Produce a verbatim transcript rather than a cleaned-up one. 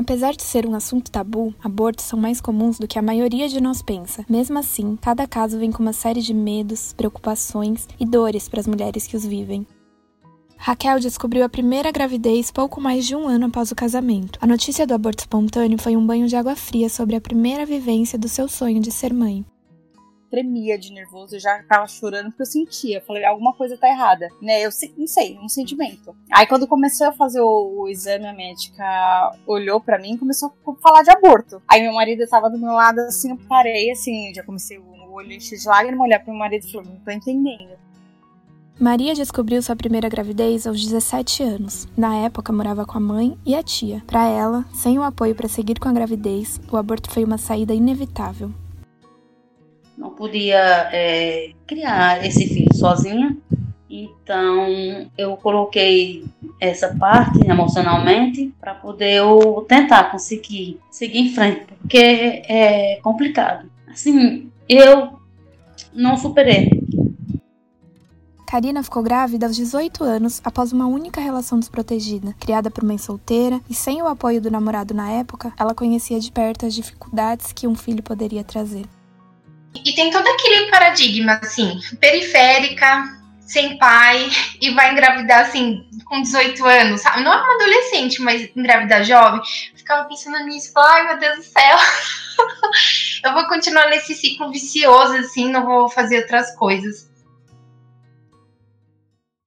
Apesar de ser um assunto tabu, abortos são mais comuns do que a maioria de nós pensa. Mesmo assim, cada caso vem com uma série de medos, preocupações e dores para as mulheres que os vivem. Raquel descobriu a primeira gravidez pouco mais de um ano após o casamento. A notícia do aborto espontâneo foi um banho de água fria sobre a primeira vivência do seu sonho de ser mãe. Tremia de nervoso, eu já tava chorando porque eu sentia, eu falei, alguma coisa tá errada, né, eu não sei, um sentimento. Aí quando comecei a fazer o, o exame, a médica olhou pra mim e começou a falar de aborto. Aí meu marido tava do meu lado, assim, eu parei, assim, já comecei o olho encher de lágrimas, olhar pro meu marido e falei, não tô entendendo. Maria descobriu sua primeira gravidez aos dezessete anos. Na época, morava com a mãe e a tia. Para ela, sem o apoio para seguir com a gravidez, o aborto foi uma saída inevitável. Não podia é, criar esse filho sozinha, então eu coloquei essa parte emocionalmente para poder eu tentar conseguir seguir em frente, porque é complicado. Assim, eu não superei. Karina ficou grávida aos dezoito anos após uma única relação desprotegida. Criada por mãe solteira e sem o apoio do namorado na época, ela conhecia de perto as dificuldades que um filho poderia trazer. E tem todo aquele paradigma, assim, periférica, sem pai, e vai engravidar, assim, com dezoito anos, sabe? Não é uma adolescente, mas engravidar jovem. Eu ficava pensando nisso, ai, meu Deus do céu. Eu vou continuar nesse ciclo vicioso, assim, não vou fazer outras coisas.